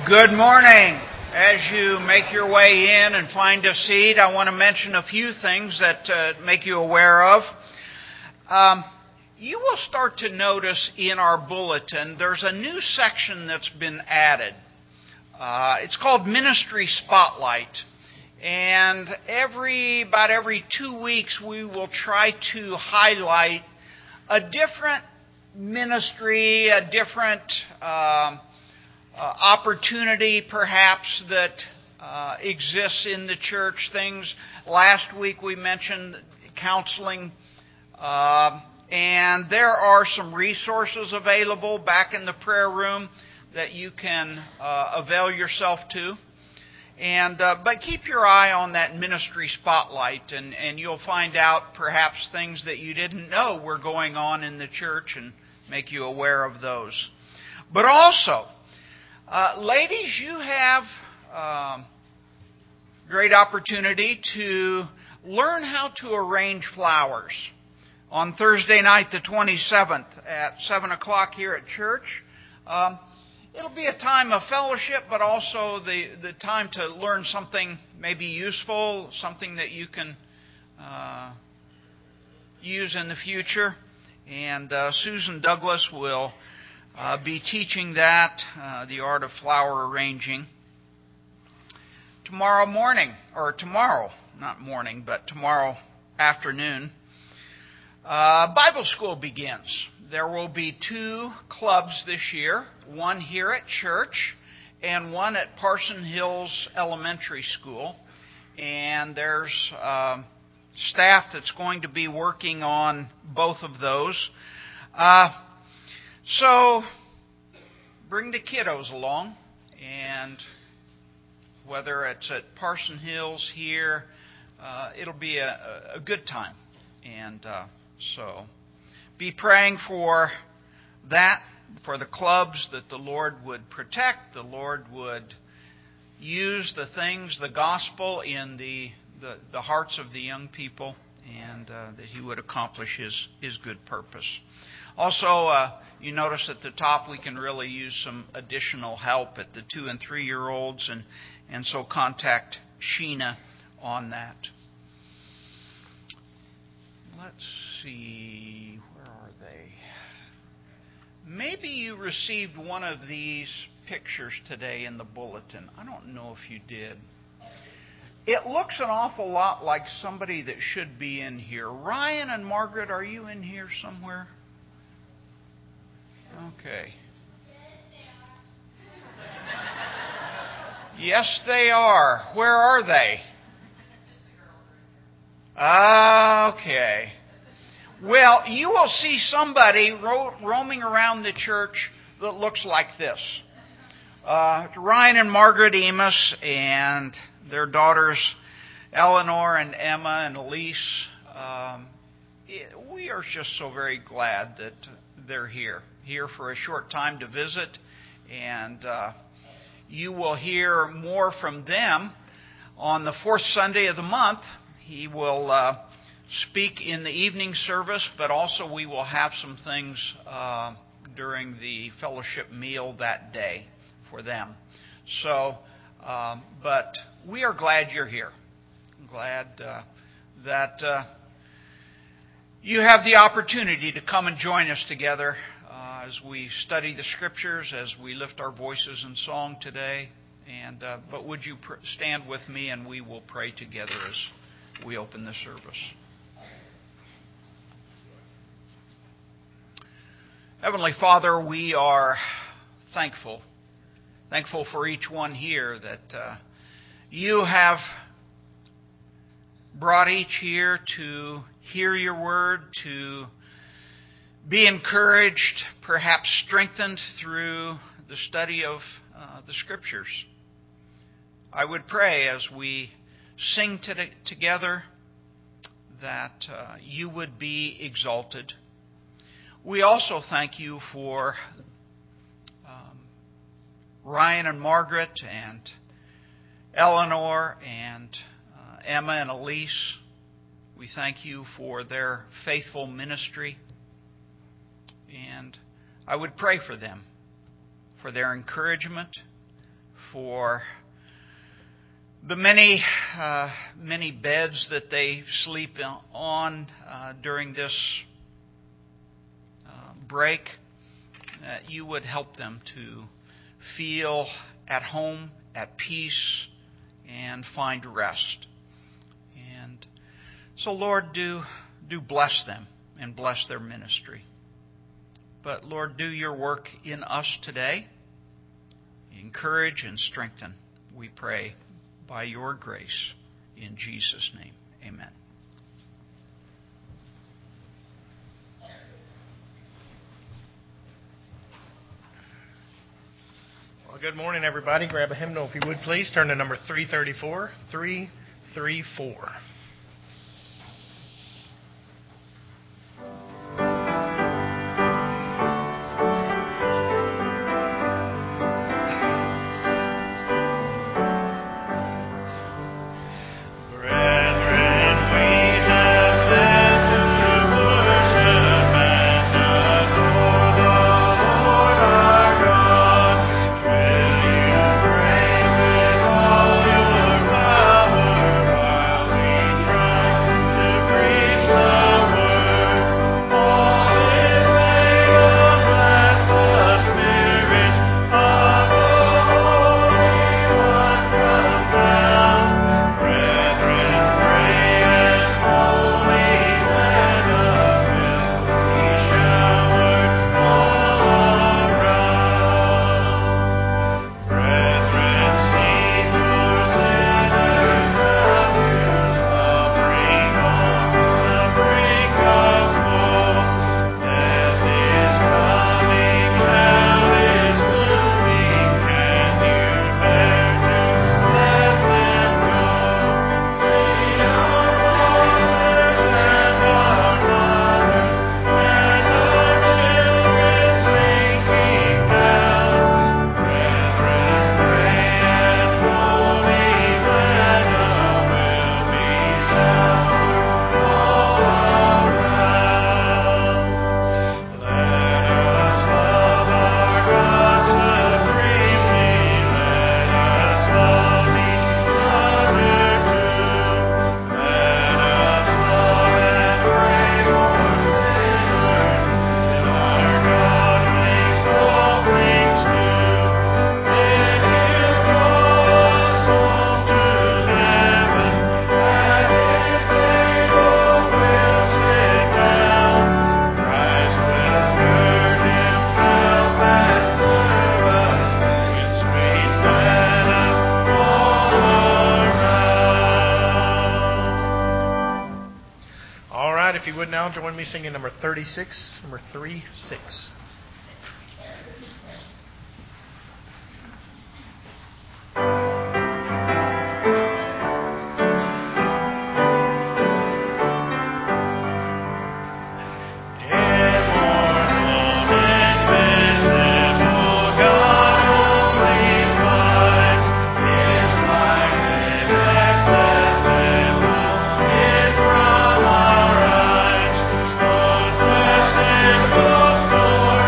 Good morning. As you make your way in and find a seat, I want to mention a few things that make you aware of. You will start to notice in our bulletin there's a new section that's been added. It's called Ministry Spotlight. And about every 2 weeks we will try to highlight a different ministry, a different opportunity perhaps that exists in the church. Things last week we mentioned counseling, and there are some resources available back in the prayer room that you can avail yourself to. But keep your eye on that ministry spotlight, and you'll find out perhaps things that you didn't know were going on in the church and make you aware of those. But also, ladies, you have great opportunity to learn how to arrange flowers. On Thursday night, the 27th, at 7 o'clock here at church, it'll be a time of fellowship, but also the time to learn something maybe useful, something that you can use in the future. And Susan Douglas will be teaching that, the art of flower arranging. Tomorrow afternoon, Bible school begins. There will be 2 clubs this year, one here at church and one at Parson Hills Elementary School. And there's staff that's going to be working on both of those. So bring the kiddos along, and whether it's at Parson Hills here, it'll be a good time. And so be praying for that, for the clubs, that the Lord would protect, the Lord would use the things, the gospel in the hearts of the young people, and that He would accomplish His good purpose. Also, you notice at the top we can really use some additional help at the 2 and 3-year-olds, and so contact Sheena on that. Let's see, where are they? Maybe you received one of these pictures today in the bulletin. I don't know if you did. It looks an awful lot like somebody that should be in here. Ryan and Margaret, are you in here somewhere? Okay. Yes, they are. Where are they? Okay. Well, you will see somebody roaming around the church that looks like this. Ryan and Margaret Emus and their daughters Eleanor and Emma and Elise. We are just so very glad that they're here for a short time to visit, and you will hear more from them on the 4th Sunday of the month. He will speak in the evening service, but also we will have some things during the fellowship meal that day for them. So, but we are glad you're here. Glad that you have the opportunity to come and join us together as we study the Scriptures, as we lift our voices in song today. And but would you stand with me, and we will pray together as we open the service. Heavenly Father, we are thankful for each one here that you have brought each here to hear your word, to be encouraged, perhaps strengthened through the study of the Scriptures. I would pray as we sing together that you would be exalted. We also thank you for Ryan and Margaret and Eleanor and Emma and Elise. We thank you for their faithful ministry. And I would pray for them, for their encouragement, for the many beds that they sleep on during this break, that you would help them to feel at home, at peace, and find rest. And so, Lord, do bless them and bless their ministry. But, Lord, do your work in us today. Encourage and strengthen, we pray, by your grace. In Jesus' name, amen. Well, good morning, everybody. Grab a hymnal if you would, please. Turn to number 334. 334. If you would now join me singing number 36, number 36. Store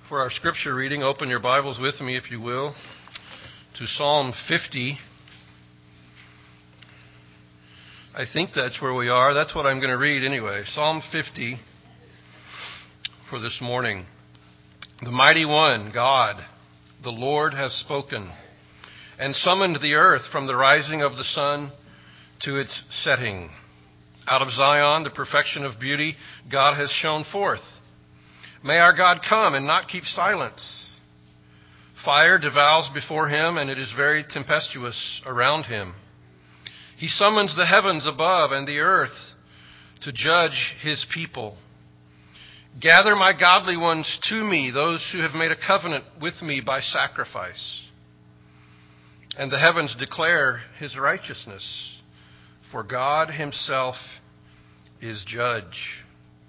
For our scripture reading, open your Bibles with me, if you will, to Psalm 50. I think that's where we are. That's what I'm going to read anyway. Psalm 50 for this morning. The mighty one, God, the Lord, has spoken and summoned the earth from the rising of the sun to its setting. Out of Zion, the perfection of beauty, God has shone forth. May our God come and not keep silence. Fire devours before him, and it is very tempestuous around him. He summons the heavens above and the earth to judge his people. Gather my godly ones to me, those who have made a covenant with me by sacrifice. And the heavens declare his righteousness, for God himself is judge.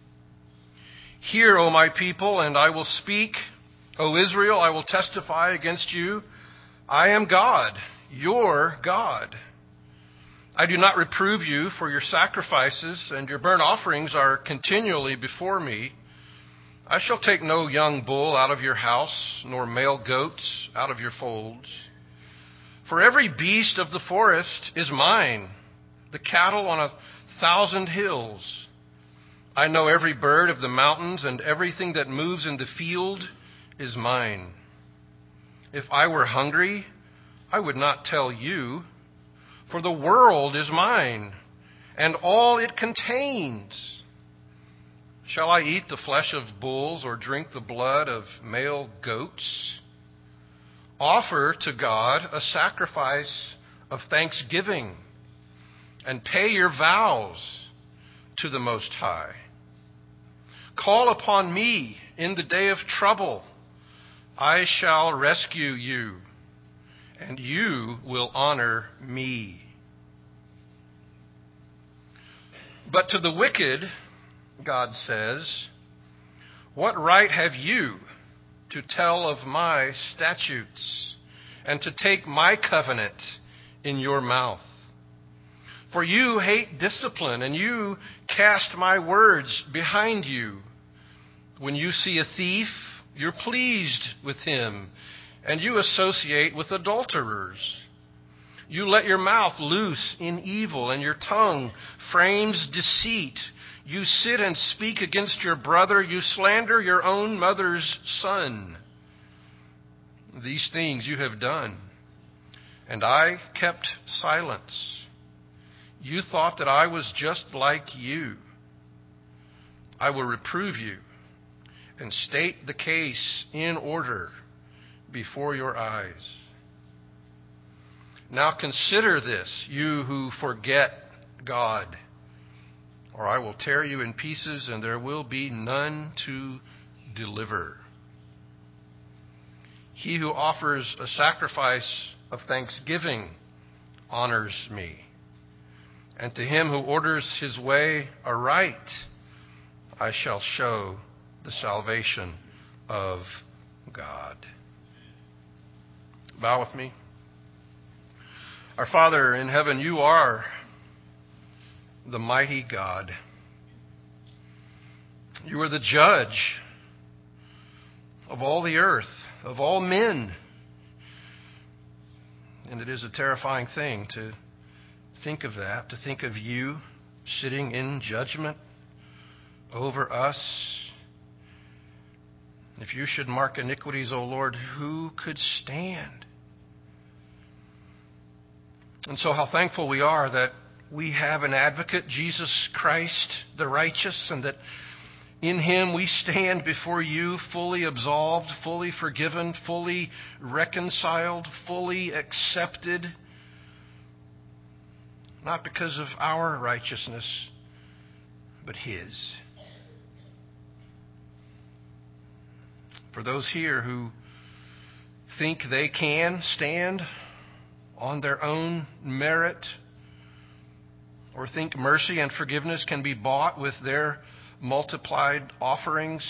Hear, O my people, and I will speak. O Israel, I will testify against you. I am God, your God. I do not reprove you for your sacrifices, and your burnt offerings are continually before me. I shall take no young bull out of your house, nor male goats out of your folds. For every beast of the forest is mine, the cattle on 1,000 hills. I know every bird of the mountains, and everything that moves in the field is mine. If I were hungry, I would not tell you, for the world is mine, and all it contains. Shall I eat the flesh of bulls or drink the blood of male goats? Offer to God a sacrifice of thanksgiving, and pay your vows to the Most High. Call upon me in the day of trouble. I shall rescue you, and you will honor me. But to the wicked, God says, what right have you to tell of my statutes and to take my covenant in your mouth? For you hate discipline, and you cast my words behind you. When you see a thief, you're pleased with him, and you associate with adulterers. You let your mouth loose in evil, and your tongue frames deceit. You sit and speak against your brother. You slander your own mother's son. These things you have done, and I kept silence. You thought that I was just like you. I will reprove you and state the case in order before your eyes. Now consider this, you who forget God, or I will tear you in pieces, and there will be none to deliver. He who offers a sacrifice of thanksgiving honors me. And to him who orders his way aright, I shall show the salvation of God. Bow with me. Our Father in heaven, you are the mighty God. You are the judge of all the earth, of all men. And it is a terrifying thing to think of that, to think of you sitting in judgment over us. If you should mark iniquities, O Lord, who could stand? And so how thankful we are that we have an advocate, Jesus Christ, the righteous, and that in him we stand before you fully absolved, fully forgiven, fully reconciled, fully accepted. Not because of our righteousness, but his. For those here who think they can stand on their own merit, or think mercy and forgiveness can be bought with their multiplied offerings,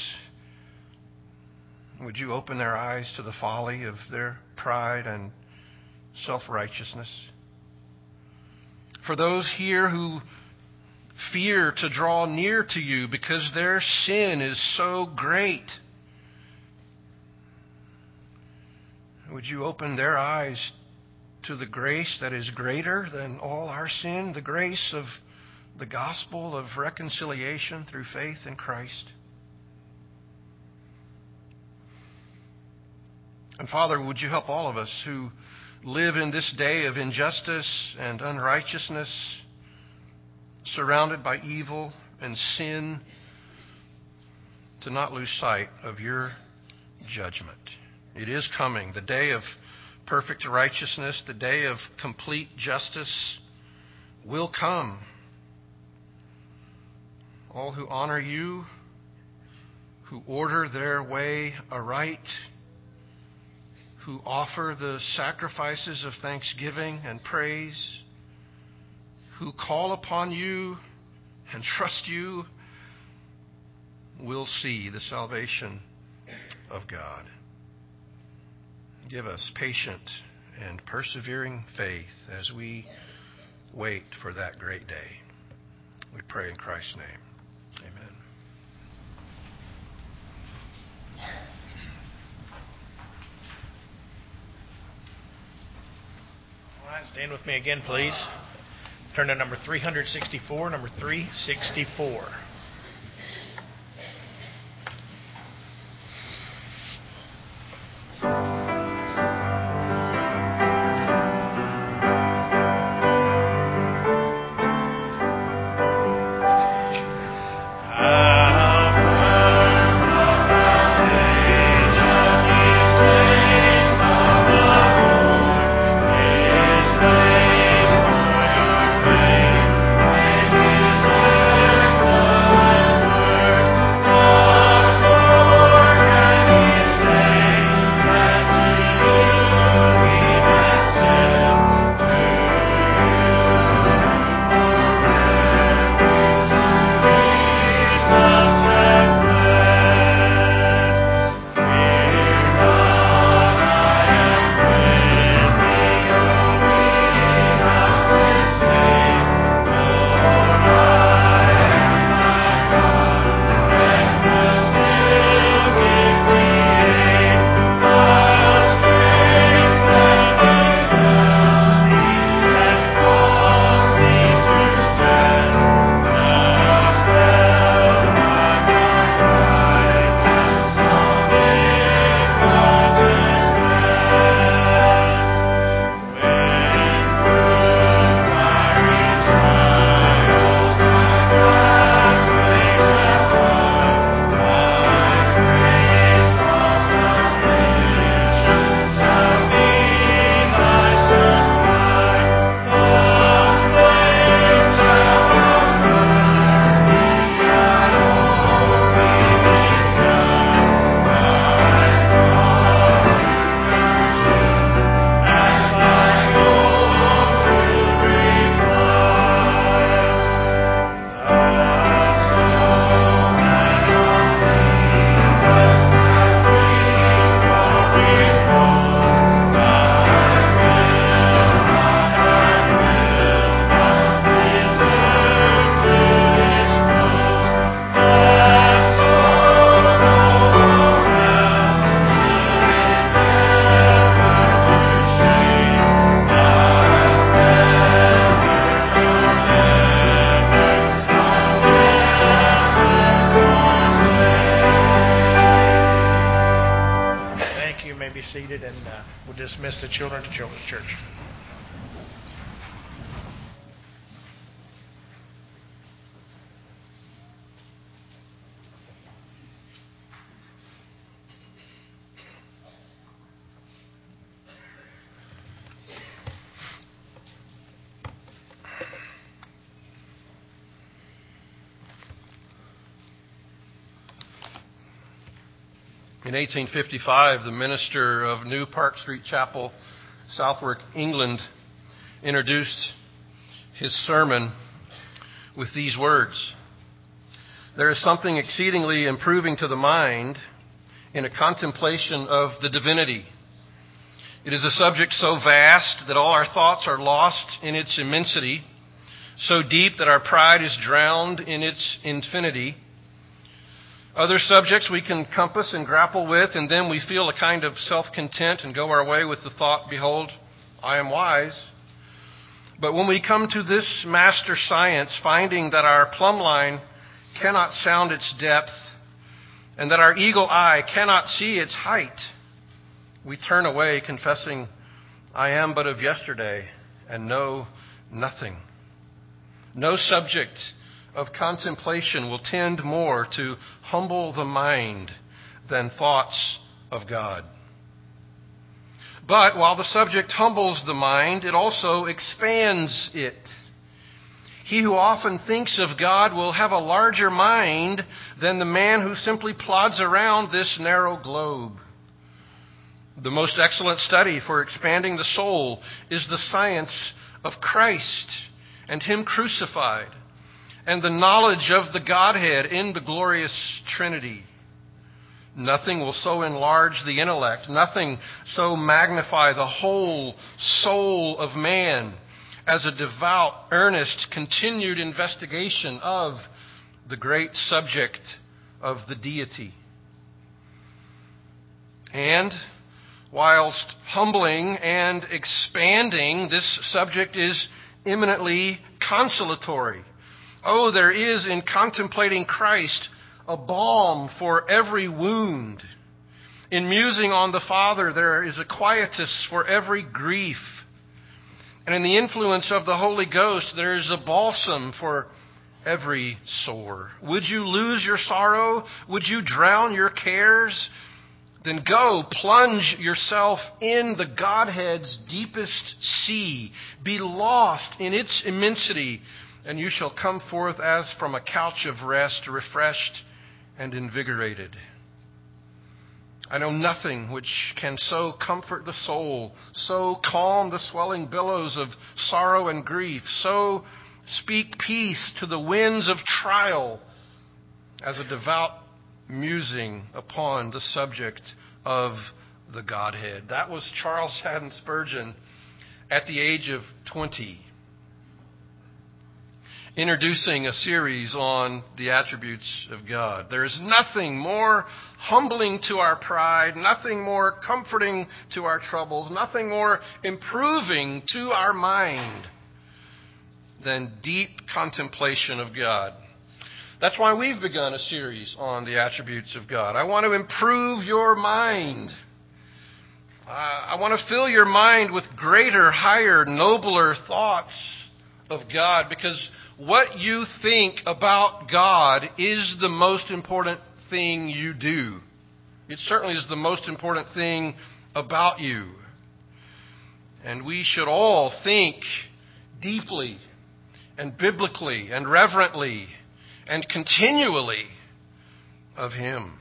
would you open their eyes to the folly of their pride and self-righteousness? For those here who fear to draw near to you because their sin is so great, Would you open their eyes to the grace that is greater than all our sin, the grace of the gospel of reconciliation through faith in Christ? And Father, would you help all of us who live in this day of injustice and unrighteousness, surrounded by evil and sin, to not lose sight of your judgment. It is coming, the day of perfect righteousness, the day of complete justice will come. All who honor you, who order their way aright, who offer the sacrifices of thanksgiving and praise, who call upon you and trust you, will see the salvation of God. Give us patient and persevering faith as we wait for that great day. We pray in Christ's name. Amen. All right, stand with me again, please. Turn to number 364, number 364. Seated, and we'll dismiss the children to Children's Church. In 1855, the minister of New Park Street Chapel, Southwark, England, introduced his sermon with these words: "There is something exceedingly improving to the mind in a contemplation of the divinity. It is a subject so vast that all our thoughts are lost in its immensity, so deep that our pride is drowned in its infinity. Other subjects we can compass and grapple with, and then we feel a kind of self-content and go our way with the thought, behold, I am wise. But when we come to this master science, finding that our plumb line cannot sound its depth, and that our eagle eye cannot see its height, we turn away confessing, I am but of yesterday and know nothing. No subject of contemplation will tend more to humble the mind than thoughts of God. But while the subject humbles the mind, it also expands it. He who often thinks of God will have a larger mind than the man who simply plods around this narrow globe. The most excellent study for expanding the soul is the science of Christ and Him crucified, and the knowledge of the Godhead in the glorious Trinity. Nothing will so enlarge the intellect, nothing so magnify the whole soul of man as a devout, earnest, continued investigation of the great subject of the deity. And whilst humbling and expanding, this subject is eminently consolatory. Oh, there is in contemplating Christ a balm for every wound. In musing on the Father, there is a quietus for every grief. And in the influence of the Holy Ghost, there is a balsam for every sore. Would you lose your sorrow? Would you drown your cares? Then go, plunge yourself in the Godhead's deepest sea. Be lost in its immensity, and you shall come forth as from a couch of rest, refreshed and invigorated. I know nothing which can so comfort the soul, so calm the swelling billows of sorrow and grief, so speak peace to the winds of trial as a devout musing upon the subject of the Godhead. That was Charles Haddon Spurgeon at the age of 20, introducing a series on the attributes of God. There is nothing more humbling to our pride, nothing more comforting to our troubles, nothing more improving to our mind than deep contemplation of God. That's why we've begun a series on the attributes of God. I want to improve your mind. I want to fill your mind with greater, higher, nobler thoughts of God, because what you think about God is the most important thing you do. It certainly is the most important thing about you. And we should all think deeply and biblically and reverently and continually of Him.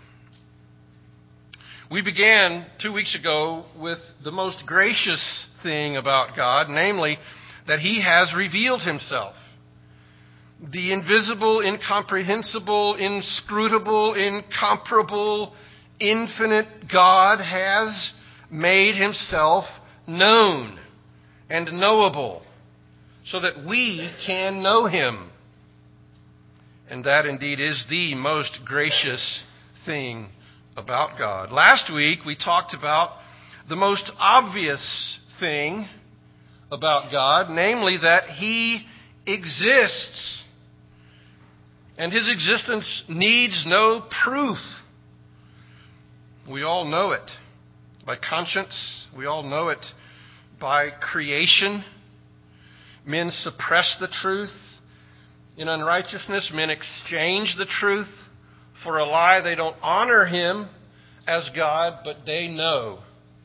We began 2 weeks ago with the most gracious thing about God, namely that He has revealed Himself. The invisible, incomprehensible, inscrutable, incomparable, infinite God has made Himself known and knowable so that we can know Him. And that indeed is the most gracious thing about God. Last week we talked about the most obvious thing about God, namely that He exists. And His existence needs no proof. We all know it by conscience. We all know it by creation. Men suppress the truth. In unrighteousness, men exchange the truth for a lie. They don't honor Him as God, but they know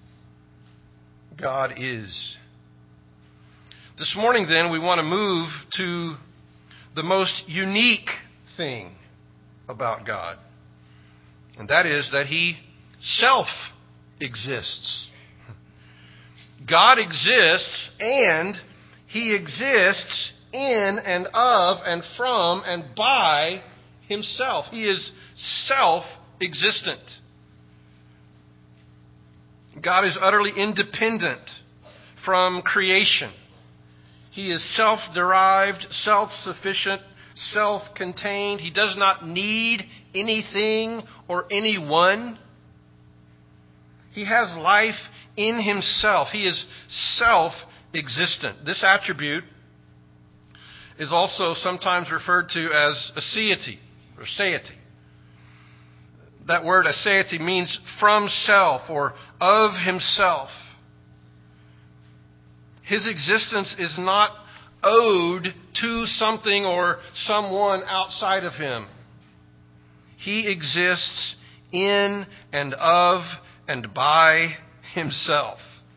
God is. This morning, then, we want to move to the most unique thing about God. And that is that He self-exists. God exists, and He exists in and of and from and by Himself. He is self-existent. God is utterly independent from creation. He is self-derived, self-sufficient, self-contained. He does not need anything or anyone. He has life in himself. He is self-existent. This attribute is also sometimes referred to as aseity or satiety. That word aseity means from self or of himself. His existence is not owed to something or someone outside of him. He exists in and of and by himself.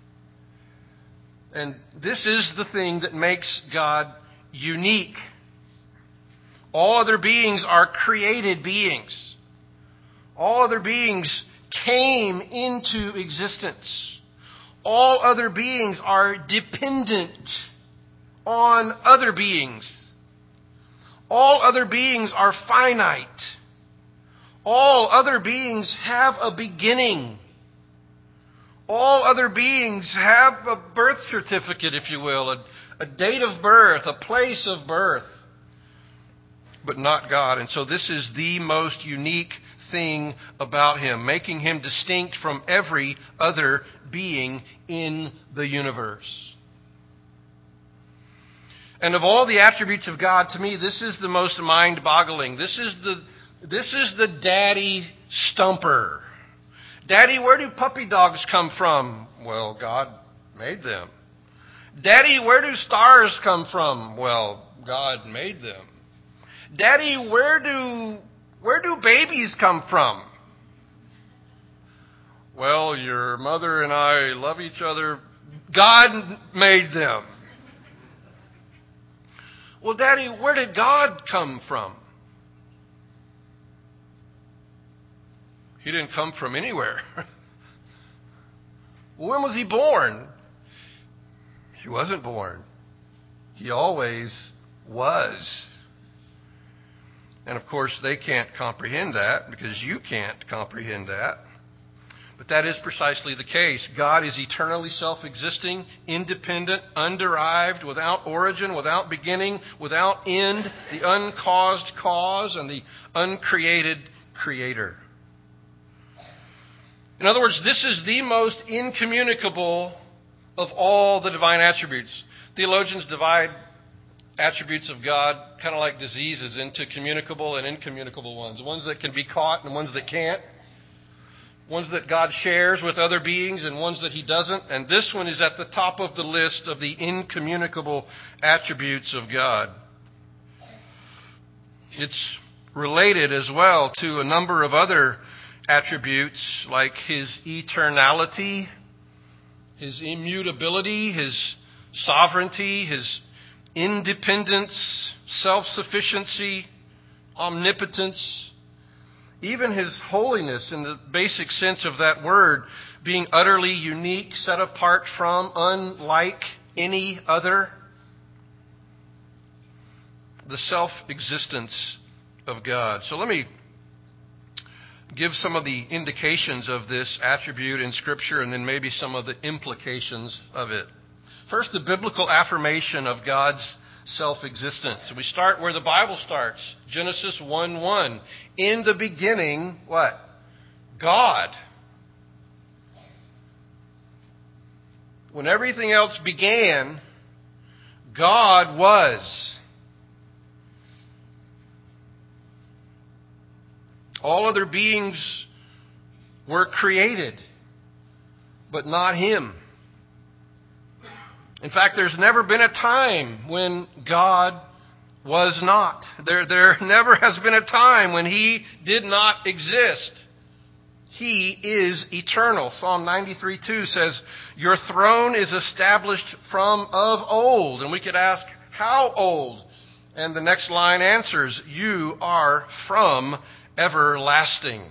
And this is the thing that makes God unique. All other beings are created beings. All other beings came into existence. All other beings are dependent on other beings. All other beings are finite. All other beings have a beginning. All other beings have a birth certificate, if you will, a date of birth, a place of birth, but not God. And so this is the most unique thing about him, making him distinct from every other being in the universe. And of all the attributes of God, to me, this is the most mind-boggling. This is the daddy stumper. Daddy, where do puppy dogs come from? Well, God made them. Daddy, where do stars come from? Well, God made them. Daddy, where do babies come from? Well, your mother and I love each other. God made them. Well, Daddy, where did God come from? He didn't come from anywhere. When was he born? He wasn't born. He always was. And of course, they can't comprehend that because you can't comprehend that. But that is precisely the case. God is eternally self-existing, independent, underived, without origin, without beginning, without end, the uncaused cause, and the uncreated creator. In other words, this is the most incommunicable of all the divine attributes. Theologians divide attributes of God kind of like diseases into communicable and incommunicable ones. Ones that can be caught and ones that can't. Ones that God shares with other beings and ones that he doesn't. And this one is at the top of the list of the incommunicable attributes of God. It's related as well to a number of other attributes like his eternality, his immutability, his sovereignty, his independence, self-sufficiency, omnipotence, even his holiness in the basic sense of that word, being utterly unique, set apart from, unlike any other. The self-existence of God. So let me give some of the indications of this attribute in Scripture and then maybe some of the implications of it. First, the biblical affirmation of God's self-existence. We start where the Bible starts. Genesis 1:1. In the beginning, what? God. When everything else began, God was. All other beings were created, but not him. In fact, there's never been a time when God was not. There never has been a time when he did not exist. He is eternal. Psalm 93:2 says, "Your throne is established from of old." And we could ask, how old? And the next line answers, "You are from everlasting."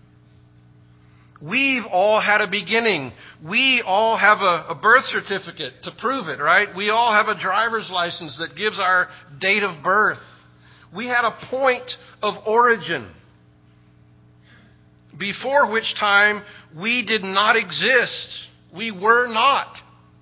We've all had a beginning. We all have a birth certificate to prove it, right? We all have a driver's license that gives our date of birth. We had a point of origin, before which time we did not exist. We were not.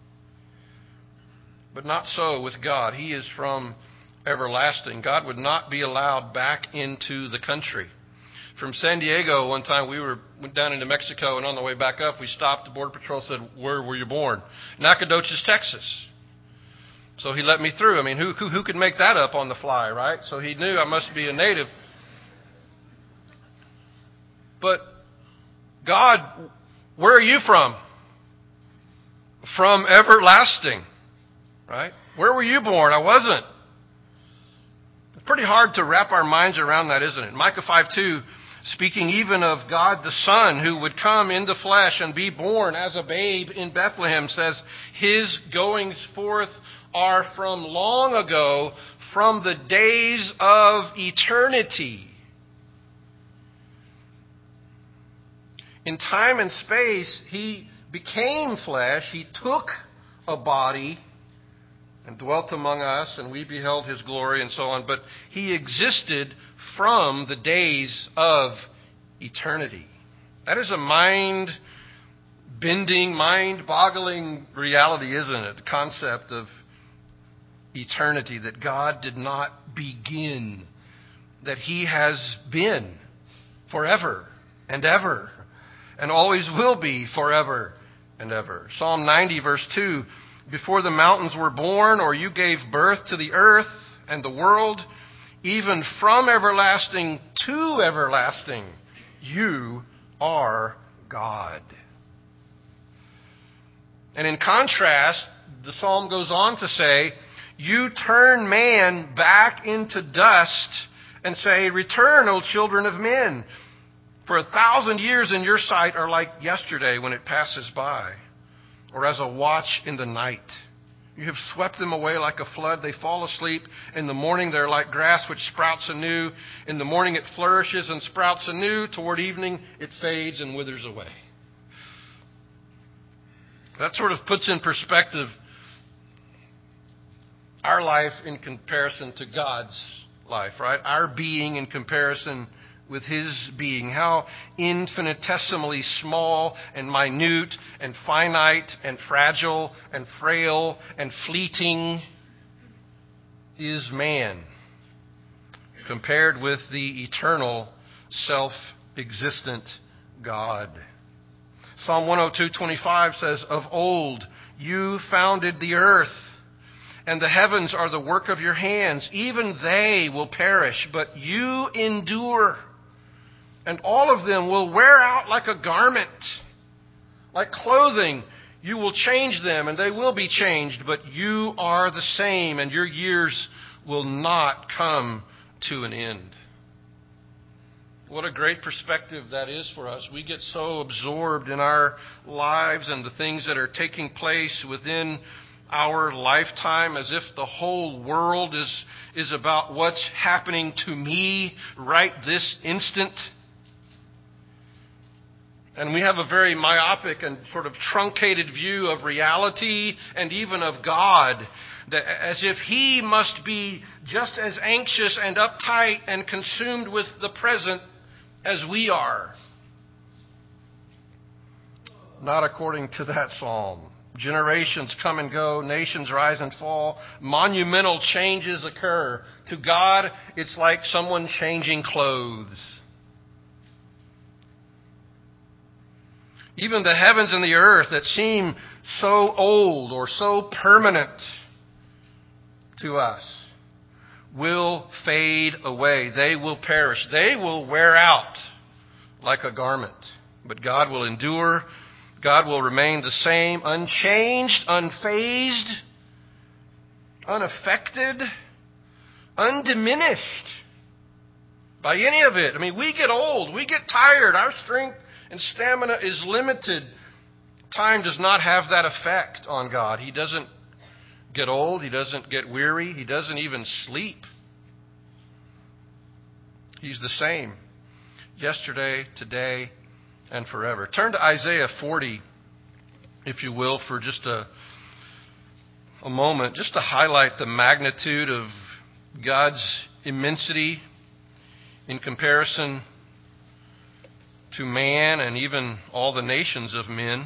But not so with God. He is from everlasting. God would not be allowed back into the country. from San Diego, one time we went down into Mexico, and on the way back up, we stopped. The Border Patrol said, "Where were you born?" Nacogdoches, Texas. So he let me through. I mean, who could make that up on the fly, right? So he knew I must be a native. But God, where are you from? From everlasting, right? Where were you born? I wasn't. It's pretty hard to wrap our minds around that, isn't it? Micah 5:2, speaking even of God the Son who would come into flesh and be born as a babe in Bethlehem, says, His goings forth are from long ago, from the days of eternity. In time and space, He became flesh. He took a body and dwelt among us, and we beheld His glory and so on. But He existed from the days of eternity. That is a mind-bending, mind-boggling reality, isn't it? The concept of eternity, that God did not begin, that He has been forever and ever, and always will be forever and ever. Psalm 90, verse 2, before the mountains were born, or you gave birth to the earth and the world, even from everlasting to everlasting, you are God. And in contrast, the psalm goes on to say, you turn man back into dust and say, return, O children of men. For 1,000 years in your sight are like yesterday when it passes by, or as a watch in the night. You have swept them away like a flood. They fall asleep. In the morning they're like grass which sprouts anew. In the morning it flourishes and sprouts anew. Toward evening it fades and withers away. That sort of puts in perspective our life in comparison to God's life, right? Our being in comparison with His being. How infinitesimally small and minute and finite and fragile and frail and fleeting is man compared with the eternal, self-existent God. Psalm 102:25 says, of old you founded the earth, and the heavens are the work of your hands. Even they will perish, but you endure. And all of them will wear out like a garment. Like clothing, you will change them, and they will be changed. But you are the same, and your years will not come to an end. What a great perspective that is for us. We get so absorbed in our lives and the things that are taking place within our lifetime, as if the whole world is about what's happening to me right this instant. And we have a very myopic and sort of truncated view of reality and even of God, that as if He must be just as anxious and uptight and consumed with the present as we are. Not according to that psalm. Generations come and go, nations rise and fall, monumental changes occur. To God, it's like someone changing clothes. Even the heavens and the earth that seem so old or so permanent to us will fade away. They will perish. They will wear out like a garment. But God will endure. God will remain the same, unchanged, unfazed, unaffected, undiminished by any of it. I mean, we get old. We get tired. Our strength and stamina is limited. Time does not have that effect on God. He doesn't get old. He doesn't get weary. He doesn't even sleep. He's the same yesterday, today, and forever. Turn to Isaiah 40, if you will, for just a moment, just to highlight the magnitude of God's immensity in comparison to man and even all the nations of men.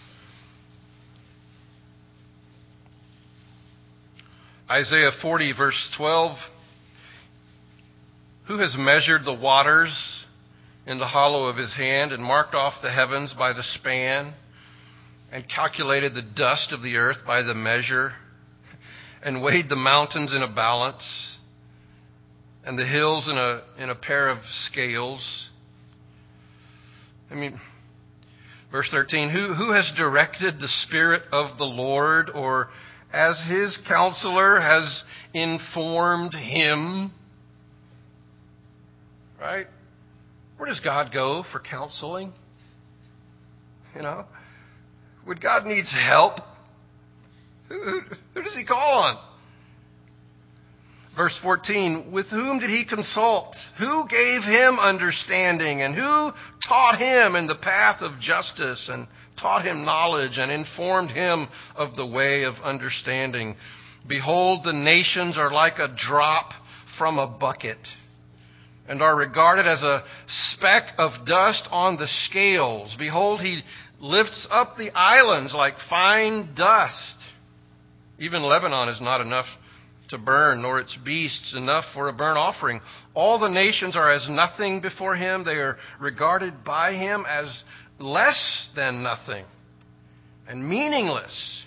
Isaiah 40, verse 12. Who has measured the waters in the hollow of his hand, and marked off the heavens by the span, and calculated the dust of the earth by the measure, and weighed the mountains in a balance, and the hills in a pair of scales. Verse 13, who has directed the Spirit of the Lord, or as his counselor has informed him? Right? Where does God go for counseling? When God needs help, who does he call on? Verse 14, with whom did he consult? Who gave him understanding? And who taught him in the path of justice, and taught him knowledge, and informed him of the way of understanding? Behold, the nations are like a drop from a bucket, and are regarded as a speck of dust on the scales. Behold, he lifts up the islands like fine dust. Even Lebanon is not enough to burn, nor its beasts enough for a burnt offering. All the nations are as nothing before him. They are regarded by him as less than nothing and meaningless.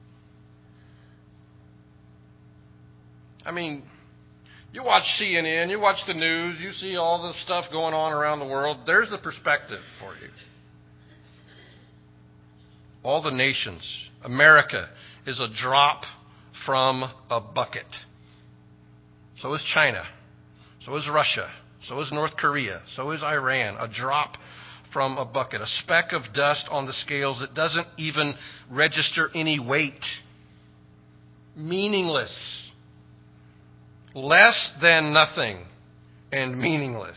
You watch CNN, you watch the news, you see all the stuff going on around the world. There's the perspective for you. All the nations. America is a drop from a bucket. So is China. So is Russia. So is North Korea. So is Iran. A drop from a bucket. A speck of dust on the scales that doesn't even register any weight. Meaningless. Less than nothing and meaningless.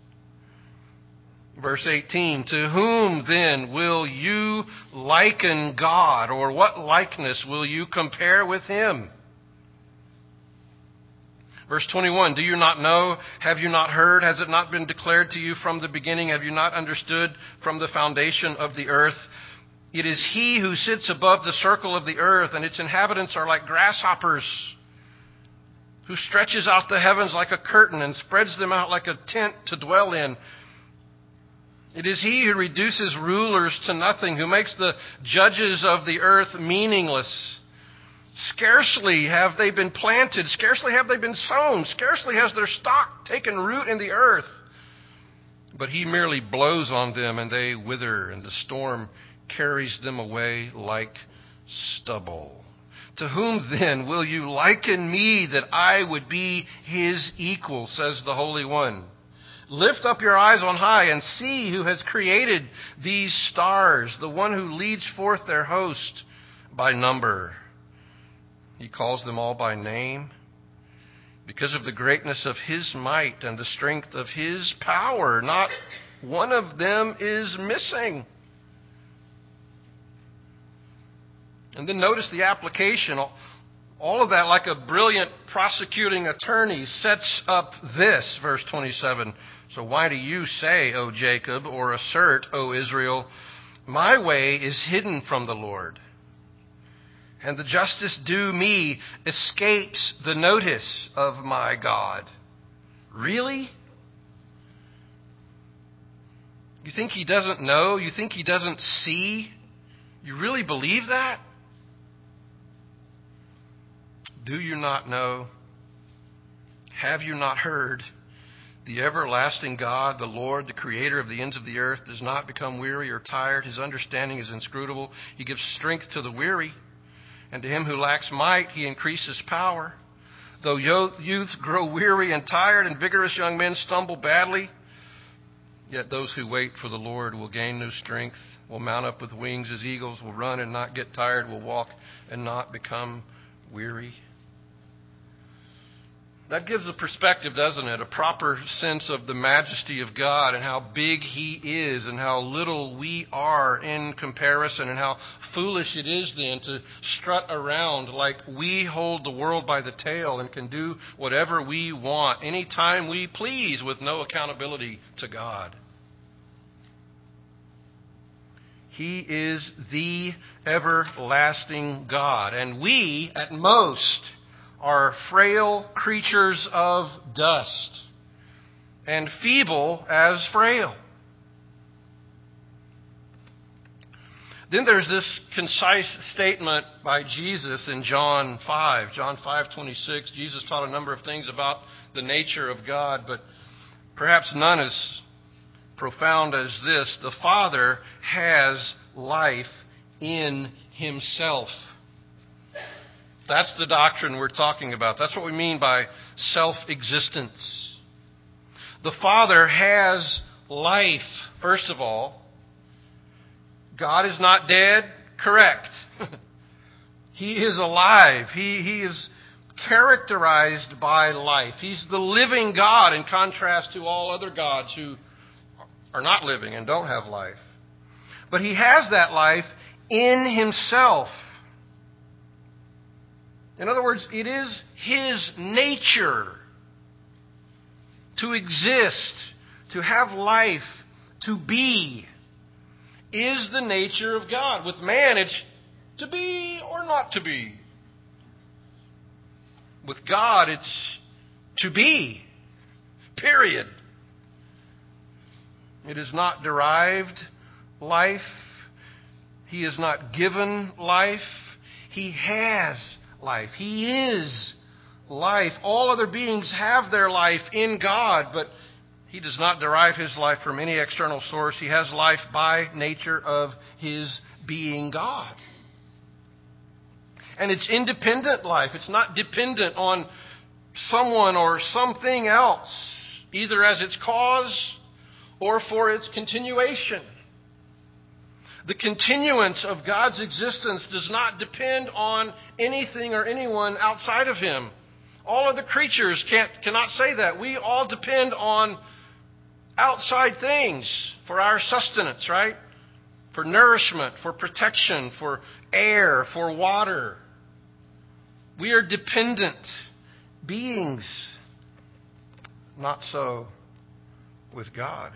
Verse 18, to whom then will you liken God, or what likeness will you compare with him? Verse 21, do you not know? Have you not heard? Has it not been declared to you from the beginning? Have you not understood from the foundation of the earth? It is he who sits above the circle of the earth, and its inhabitants are like grasshoppers, who stretches out the heavens like a curtain and spreads them out like a tent to dwell in. It is he who reduces rulers to nothing, who makes the judges of the earth meaningless. Scarcely have they been planted, scarcely have they been sown, scarcely has their stock taken root in the earth. But he merely blows on them, and they wither, and the storm carries them away like stubble. To whom then will you liken me, that I would be his equal, says the Holy One? Lift up your eyes on high and see who has created these stars, the one who leads forth their host by number. He calls them all by name because of the greatness of his might and the strength of his power. Not one of them is missing. And then notice the application. All of that, like a brilliant prosecuting attorney, sets up this, verse 27. So why do you say, O Jacob, or assert, O Israel, my way is hidden from the Lord, and the justice due me escapes the notice of my God? Really? You think he doesn't know? You think he doesn't see? You really believe that? Do you not know? Have you not heard? The everlasting God, the Lord, the creator of the ends of the earth, does not become weary or tired. His understanding is inscrutable. He gives strength to the weary, and to him who lacks might, he increases power. Though youth grow weary and tired, and vigorous young men stumble badly, yet those who wait for the Lord will gain new strength, will mount up with wings as eagles, will run and not get tired, will walk and not become weary. That gives a perspective, doesn't it? A proper sense of the majesty of God and how big he is and how little we are in comparison, and how foolish it is then to strut around like we hold the world by the tail and can do whatever we want anytime we please with no accountability to God. He is the everlasting God, and we, at most, are frail creatures of dust, and feeble as frail. Then there's this concise statement by Jesus in John 5. John 5:26. Jesus taught a number of things about the nature of God, but perhaps none as profound as this. The Father has life in Himself. That's the doctrine we're talking about. That's what we mean by self-existence. The Father has life, first of all. God is not dead, correct. He is alive. He is characterized by life. He's the living God in contrast to all other gods who are not living and don't have life. But He has that life in Himself. In other words, it is His nature to exist, to have life, to be, is the nature of God. With man, it's to be or not to be. With God, it's to be, period. It is not derived life. He is not given life. He has life. He is life. All other beings have their life in God, but He does not derive His life from any external source. He has life by nature of His being God. And it's independent life. It's not dependent on someone or something else, either as its cause or for its continuation. The continuance of God's existence does not depend on anything or anyone outside of Him. All of the creatures cannot say that. We all depend on outside things for our sustenance, right? For nourishment, for protection, for air, for water. We are dependent beings. Not so with God.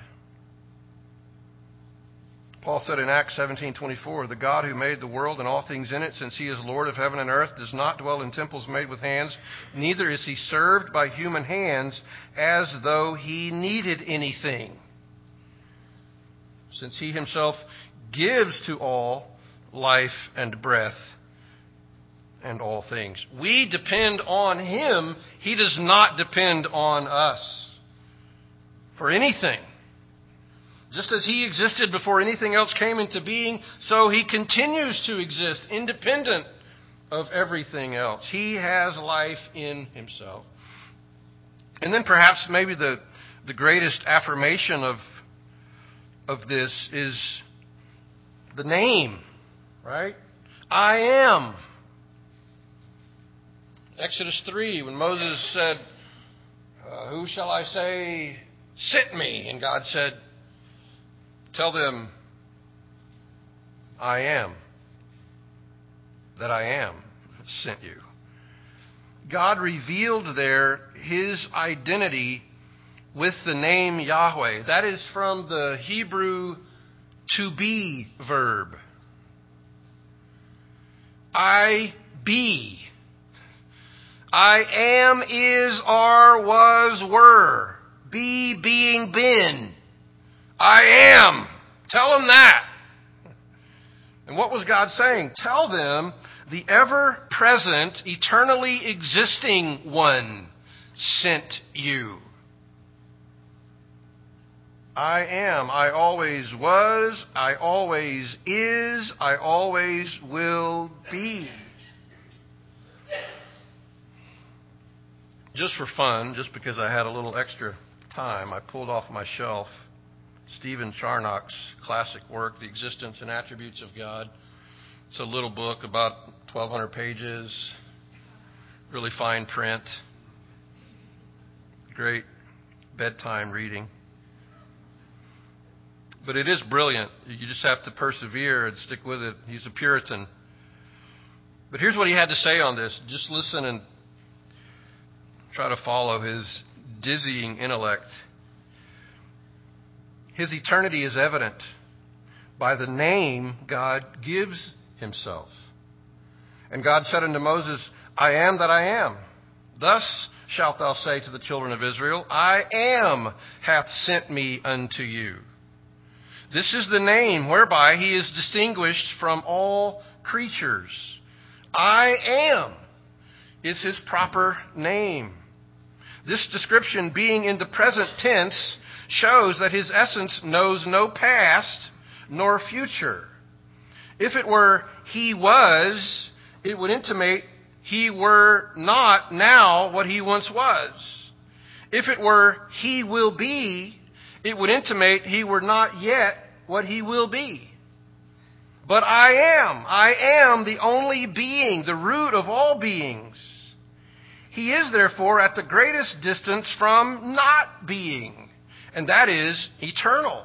Paul said in Acts 17:24, "The God who made the world and all things in it, since He is Lord of heaven and earth, does not dwell in temples made with hands, neither is He served by human hands as though He needed anything, since He Himself gives to all life and breath and all things." We depend on Him. He does not depend on us for anything. Just as He existed before anything else came into being, so He continues to exist independent of everything else. He has life in Himself. And then perhaps maybe the greatest affirmation of this is the name, right? I am. Exodus 3, when Moses said, "Who shall I say sent me?" And God said, "Tell them, I am, that I am sent you." God revealed there His identity with the name Yahweh. That is from the Hebrew to be verb. I be. I am, is, are, was, were. Be, being, been. I am. Tell them that. And what was God saying? Tell them the ever-present, eternally existing one sent you. I am. I always was. I always is. I always will be. Just for fun, just because I had a little extra time, I pulled off my shelf Stephen Charnock's classic work, The Existence and Attributes of God. It's a little book, about 1,200 pages, really fine print, great bedtime reading. But it is brilliant. You just have to persevere and stick with it. He's a Puritan. But here's what he had to say on this. Just listen and try to follow his dizzying intellect. His eternity is evident by the name God gives Himself. And God said unto Moses, I am that I am. Thus shalt thou say to the children of Israel, I am hath sent me unto you. This is the name whereby he is distinguished from all creatures. I am is his proper name. This description, being in the present tense, shows that his essence knows no past nor future. If it were he was, it would intimate he were not now what he once was. If it were he will be, it would intimate he were not yet what he will be. But I am the only being, the root of all beings. He is therefore at the greatest distance from not being, and that is eternal.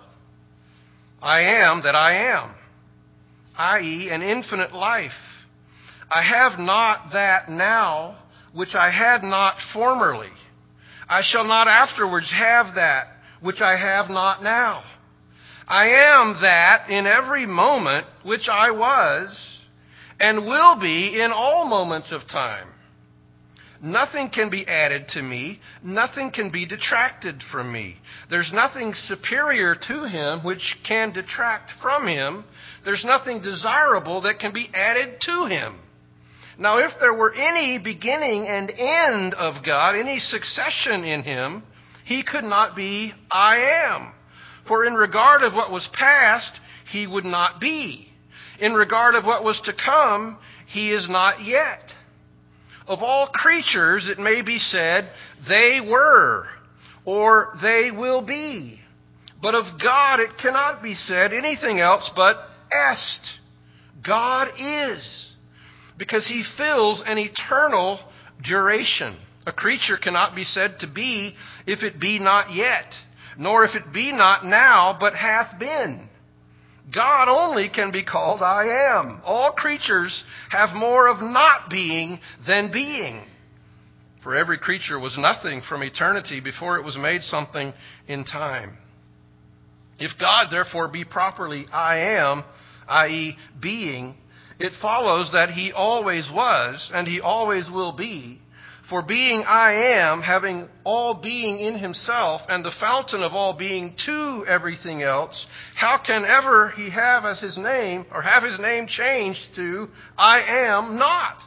I am that I am, i.e., an infinite life. I have not that now which I had not formerly. I shall not afterwards have that which I have not now. I am that in every moment which I was and will be in all moments of time. Nothing can be added to me. Nothing can be detracted from me. There's nothing superior to him which can detract from him. There's nothing desirable that can be added to him. Now, if there were any beginning and end of God, any succession in him, he could not be I am. For in regard of what was past, he would not be. In regard of what was to come, he is not yet. Of all creatures, it may be said, they were, or they will be. But of God, it cannot be said anything else but est. God is, because he fills an eternal duration. A creature cannot be said to be if it be not yet, nor if it be not now, but hath been. God only can be called I am. All creatures have more of not being than being. For every creature was nothing from eternity before it was made something in time. If God, therefore, be properly I am, i.e., being, it follows that he always was and he always will be. For being I am, having all being in himself and the fountain of all being to everything else, how can ever he have as his name, or have his name changed to I am not?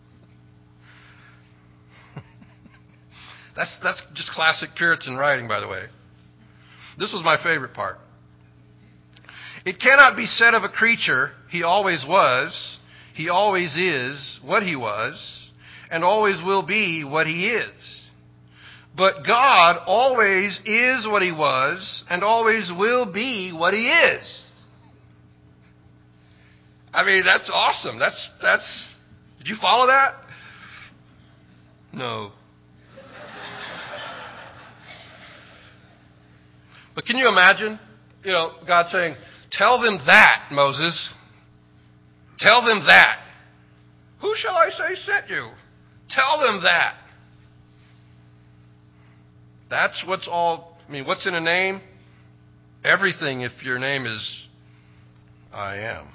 That's just classic Puritan writing, by the way. This was my favorite part. It cannot be said of a creature, he always was, he always is what he was, and always will be what he is. But God always is what he was and always will be what he is. I mean, that's awesome. That's did you follow that? No. But can you imagine, God saying, tell them that, Moses. Tell them that. Who shall I say sent you? Tell them that. That's what's in a name? Everything if your name is I am.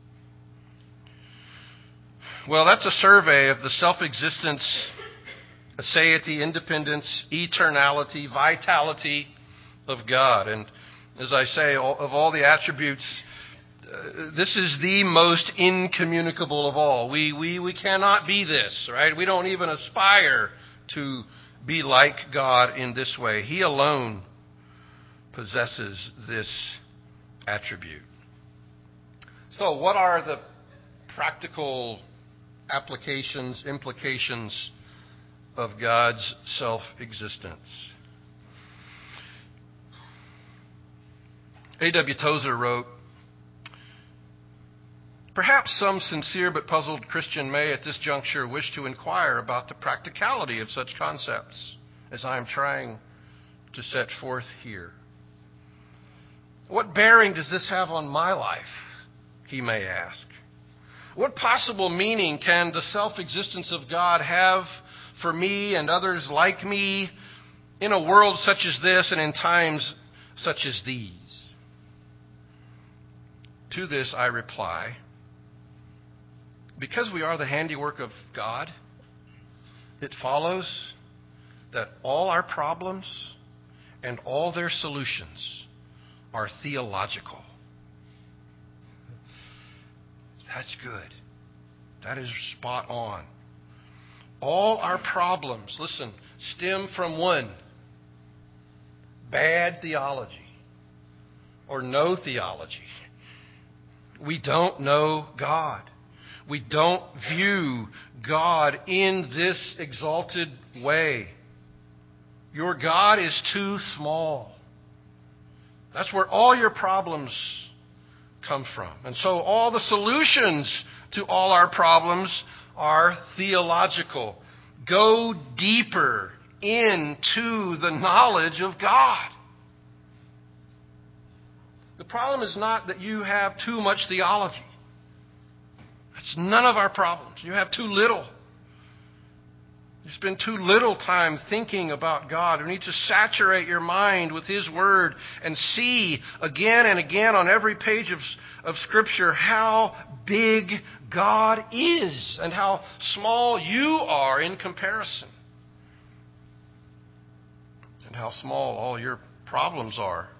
Well, that's a survey of the self-existence, aseity, independence, eternality, vitality of God. And as I say, of all the attributes, this is the most incommunicable of all. We cannot be this, right? We don't even aspire to be like God in this way. He alone possesses this attribute. So what are the practical applications, implications of God's self-existence? A.W. Tozer wrote, perhaps some sincere but puzzled Christian may at this juncture wish to inquire about the practicality of such concepts as I am trying to set forth here. What bearing does this have on my life, he may ask. What possible meaning can the self-existence of God have for me and others like me in a world such as this and in times such as these? To this I reply, because we are the handiwork of God, it follows that all our problems and all their solutions are theological. That's good. That is spot on. All our problems, listen, stem from one: bad theology or no theology. We don't know God. We don't view God in this exalted way. Your God is too small. That's where all your problems come from. And so all the solutions to all our problems are theological. Go deeper into the knowledge of God. The problem is not that you have too much theology. That's none of our problems. You have too little. You spend too little time thinking about God. We need to saturate your mind with His Word and see again and again on every page of Scripture how big God is and how small you are in comparison. And how small all your problems are.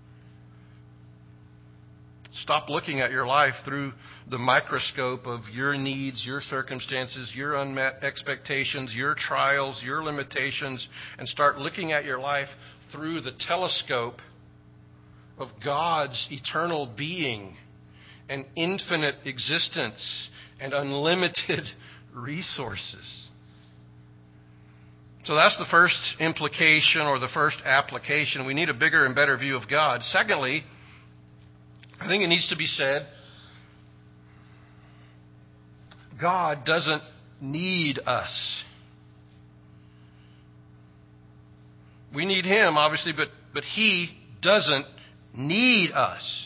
Stop looking at your life through the microscope of your needs, your circumstances, your unmet expectations, your trials, your limitations, and start looking at your life through the telescope of God's eternal being and infinite existence and unlimited resources. So that's the first implication or the first application. We need a bigger and better view of God. Secondly, I think it needs to be said, God doesn't need us. We need Him, obviously, but He doesn't need us.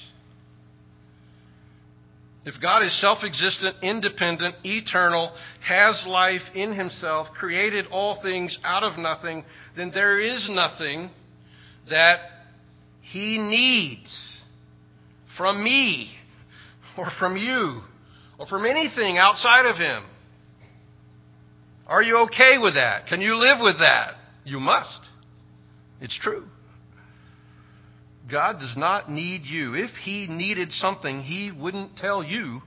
If God is self-existent, independent, eternal, has life in Himself, created all things out of nothing, then there is nothing that He needs from me, or from you, or from anything outside of Him. Are you okay with that? Can you live with that? You must. It's true. God does not need you. If He needed something, He wouldn't tell you.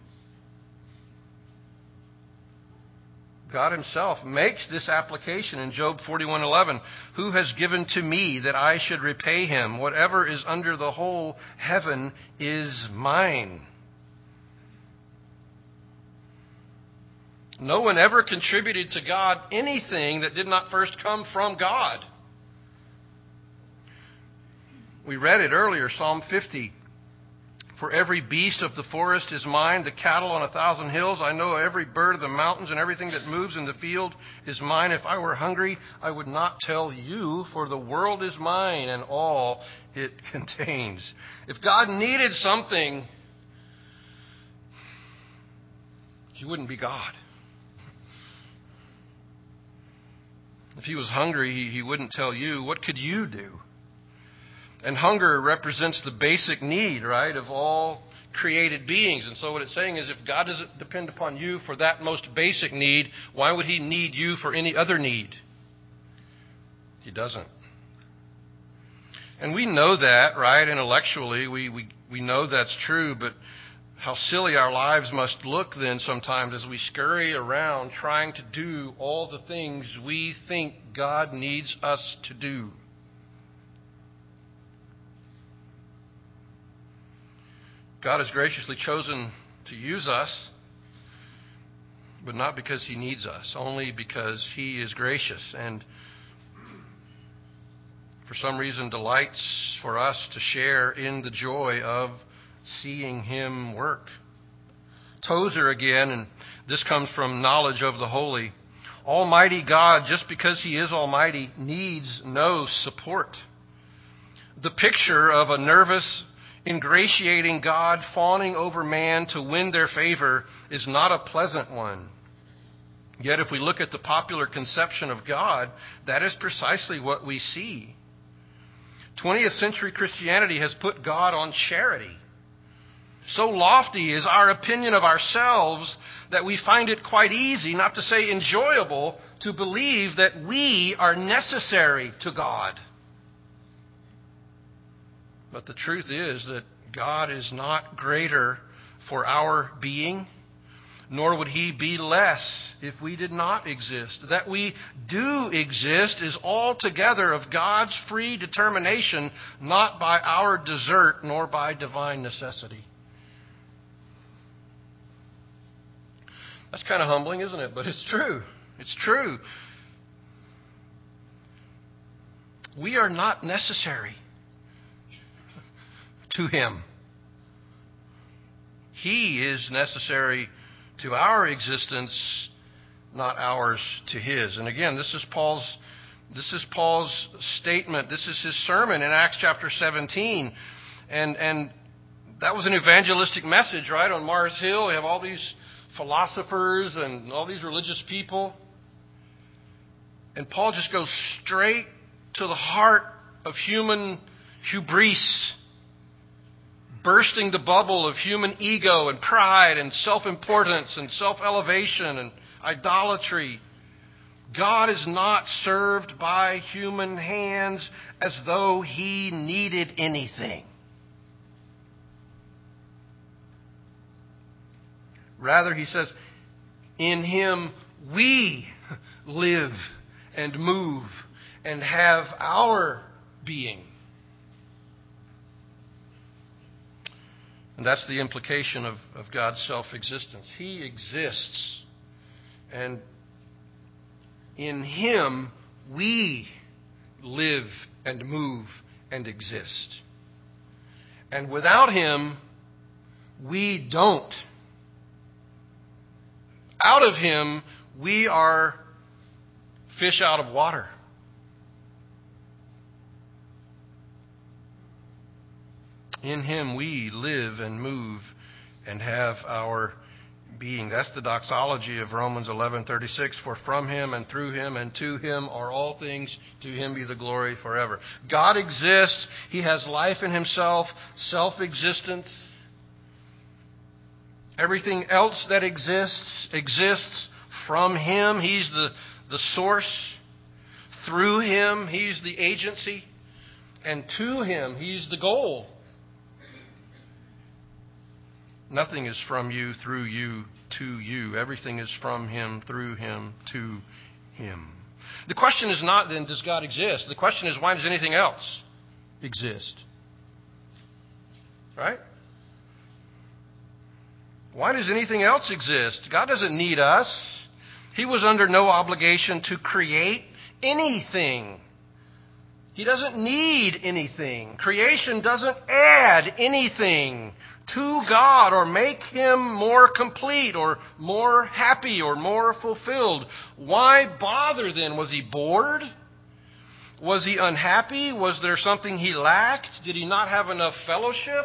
God Himself makes this application in Job 41:11. Who has given to me that I should repay him? Whatever is under the whole heaven is mine. No one ever contributed to God anything that did not first come from God. We read it earlier, Psalm 50. For every beast of the forest is mine, the cattle on 1,000 hills. I know every bird of the mountains and everything that moves in the field is mine. If I were hungry, I would not tell you, for the world is mine and all it contains. If God needed something, He wouldn't be God. If He was hungry, He wouldn't tell you. What could you do? And hunger represents the basic need, right, of all created beings. And so what it's saying is if God doesn't depend upon you for that most basic need, why would He need you for any other need? He doesn't. And we know that, right, intellectually. We know that's true, but how silly our lives must look then sometimes as we scurry around trying to do all the things we think God needs us to do. God has graciously chosen to use us, but not because He needs us, only because He is gracious and for some reason delights for us to share in the joy of seeing Him work. Tozer again, and this comes from knowledge of the holy. Almighty God, just because He is almighty, needs no support. The picture of a nervous, ingratiating God fawning over man to win their favor is not a pleasant one. Yet if we look at the popular conception of God, that is precisely what we see. 20th century Christianity has put God on charity. So lofty is our opinion of ourselves that we find it quite easy, not to say enjoyable, to believe that we are necessary to God. But the truth is that God is not greater for our being nor would he be less if we did not exist. That we do exist is altogether of God's free determination, not by our desert nor by divine necessity. That's kind of humbling, isn't it? But it's true. It's true. We are not necessary to Him. He is necessary to our existence, not ours to His. And again, this is Paul's statement. This is his sermon in Acts chapter 17. And that was an evangelistic message, right? On Mars Hill, we have all these philosophers and all these religious people. And Paul just goes straight to the heart of human hubris, bursting the bubble of human ego and pride and self-importance and self-elevation and idolatry. God is not served by human hands as though He needed anything. Rather, he says, in Him we live and move and have our being. And that's the implication of God's self-existence. He exists. And in Him we live and move and exist. And without Him we don't. Out of Him we are fish out of water. In Him we live and move and have our being. That's the doxology of Romans 11:36. For from Him and through Him and to Him are all things. To Him be the glory forever. God exists. He has life in Himself, self-existence. Everything else that exists from Him. He's the source. Through Him, He's the agency. And to Him, He's the goal. Nothing is from you, through you, to you. Everything is from Him, through Him, to Him. The question is not then, does God exist? The question is, why does anything else exist? Right? Why does anything else exist? God doesn't need us. He was under no obligation to create anything. He doesn't need anything. Creation doesn't add anything to God or make Him more complete or more happy or more fulfilled. Why bother then? Was He bored? Was He unhappy? Was there something He lacked? Did He not have enough fellowship?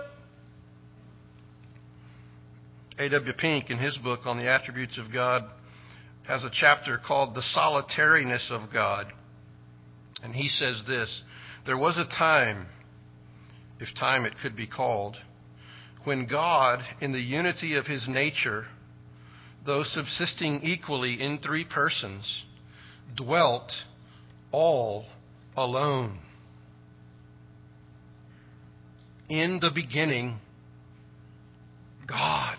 A.W. Pink, in his book on the attributes of God, has a chapter called The Solitariness of God. And he says this: there was a time, if time it could be called, when God, in the unity of His nature, though subsisting equally in three persons, dwelt all alone. In the beginning, God.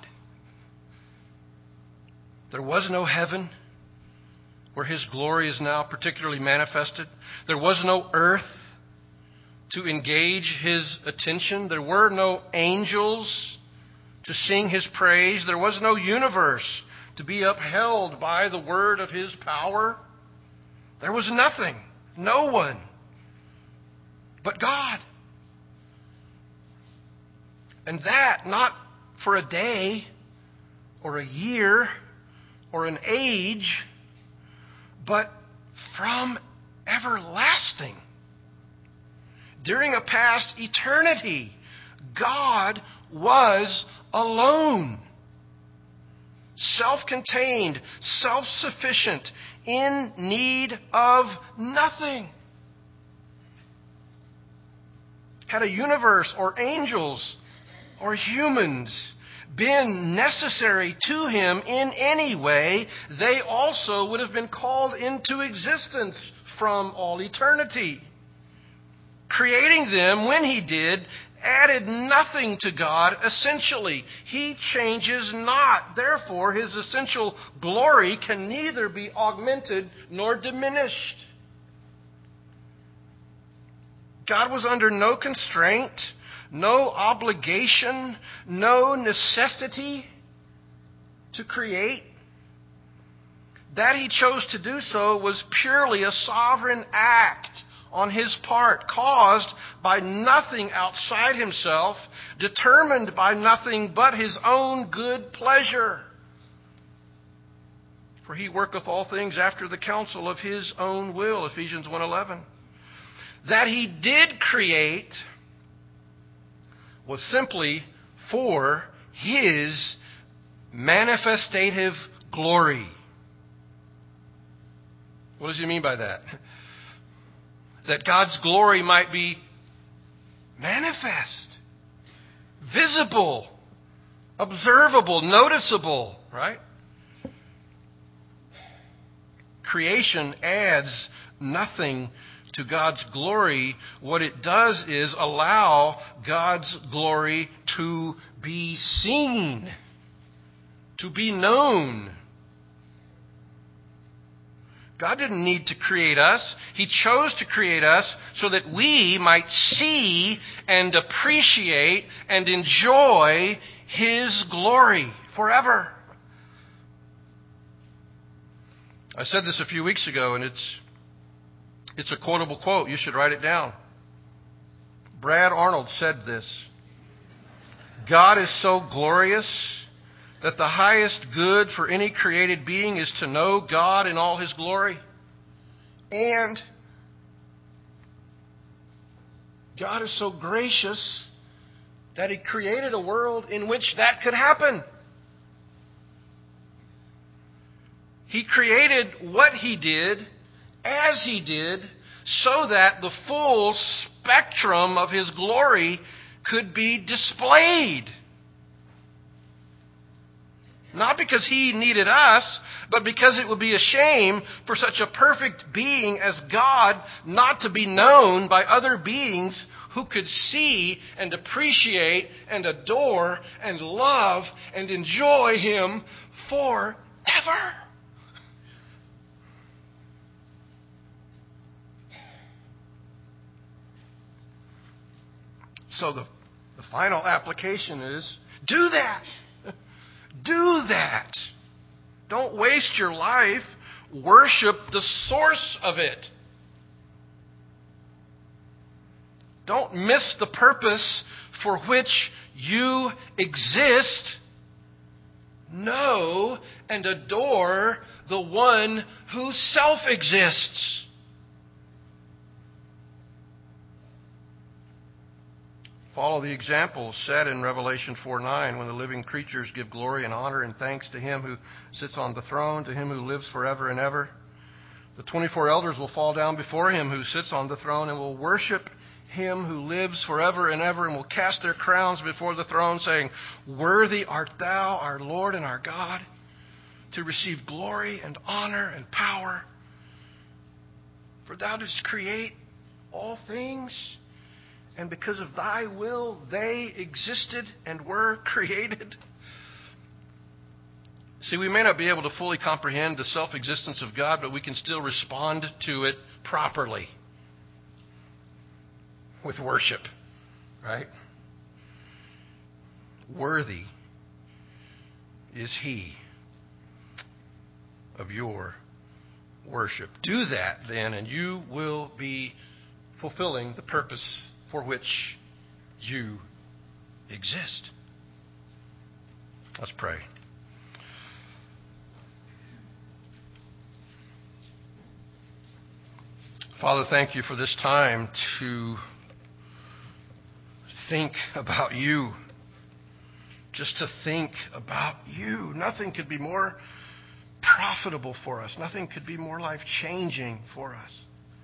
There was no heaven where His glory is now particularly manifested. There was no earth to engage His attention. There were no angels to sing His praise. There was no universe to be upheld by the word of His power. There was nothing, no one but God. And that not for a day or a year or an age, but from everlasting. During a past eternity, God was alone, self-contained, self-sufficient, in need of nothing. Had a universe or angels or humans been necessary to Him in any way, they also would have been called into existence from all eternity. Creating them when He did added nothing to God essentially. He changes not. Therefore, his essential glory can neither be augmented nor diminished. God was under no constraint, no obligation, no necessity to create. That he chose to do so was purely a sovereign act on his part, caused by nothing outside himself, determined by nothing but his own good pleasure. For he worketh all things after the counsel of his own will, Ephesians 1:11. That he did create was simply for his manifestative glory. What does he mean by that? That God's glory might be manifest, visible, observable, noticeable, right? Creation adds nothing to God's glory. What it does is allow God's glory to be seen, to be known. God didn't need to create us. He chose to create us so that we might see and appreciate and enjoy His glory forever. I said this a few weeks ago, and it's a quotable quote. You should write it down. Brad Arnold said this: God is so glorious that the highest good for any created being is to know God in all His glory. And God is so gracious that He created a world in which that could happen. He created what He did, as He did, so that the full spectrum of His glory could be displayed. Not because He needed us, but because it would be a shame for such a perfect being as God not to be known by other beings who could see and appreciate and adore and love and enjoy Him forever. So the final application is, do that. Do that. Don't waste your life. Worship the source of it. Don't miss the purpose for which you exist. Know and adore the one who self-exists. Follow the example set in Revelation 4:9 when the living creatures give glory and honor and thanks to Him who sits on the throne, to Him who lives forever and ever. The 24 elders will fall down before Him who sits on the throne and will worship Him who lives forever and ever, and will cast their crowns before the throne, saying, Worthy art Thou, our Lord and our God, to receive glory and honor and power. For Thou didst create all things, and because of Thy will, they existed and were created. See, we may not be able to fully comprehend the self-existence of God, but we can still respond to it properly with worship, right? Worthy is He of your worship. Do that then, and you will be fulfilling the purpose for which you exist. Let's pray. Father, thank You for this time to think about You. Just to think about You. Nothing could be more profitable for us. Nothing could be more life-changing for us.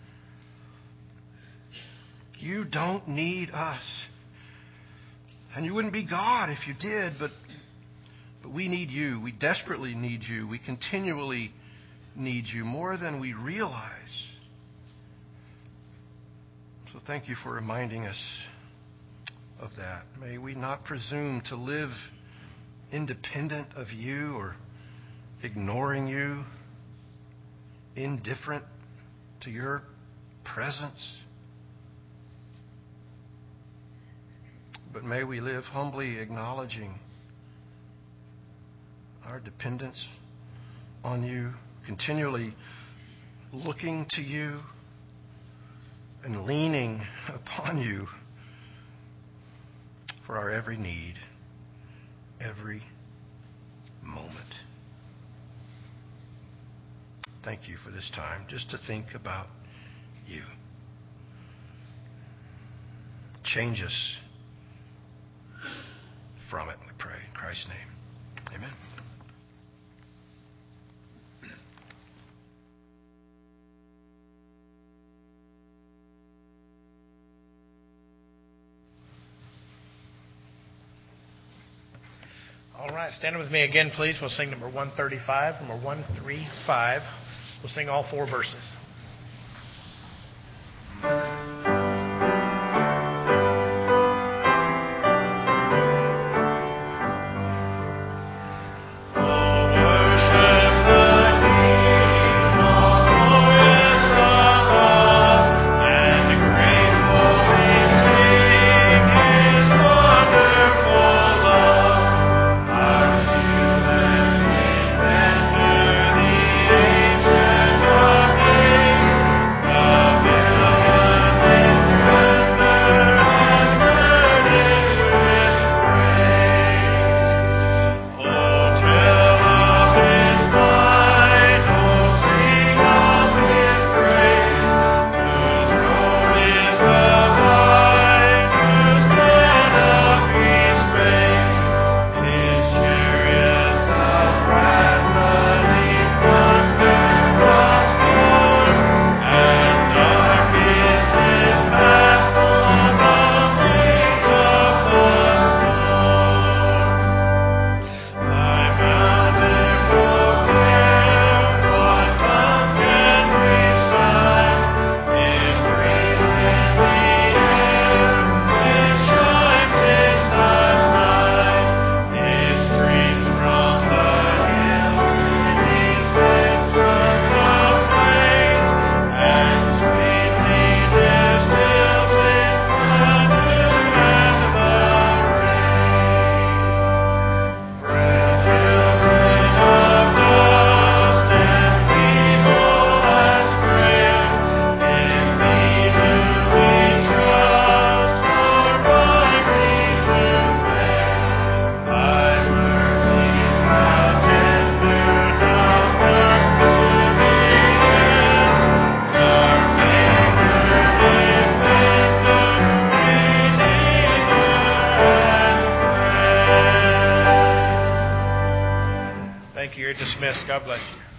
You don't need us. And You wouldn't be God if You did, but we need You. We desperately need You. We continually need You more than we realize. So thank You for reminding us of that. May we not presume to live independent of you or ignoring you, indifferent to your presence. But may we live humbly acknowledging our dependence on you, continually looking to you and leaning upon you for our every need, every moment. Thank you for this time just to think about you. Change us from it, we pray. In Christ's name, amen. All right, stand with me again, please. We'll sing number 135. Number 135. We'll sing all 4 verses. You're dismissed. God bless you.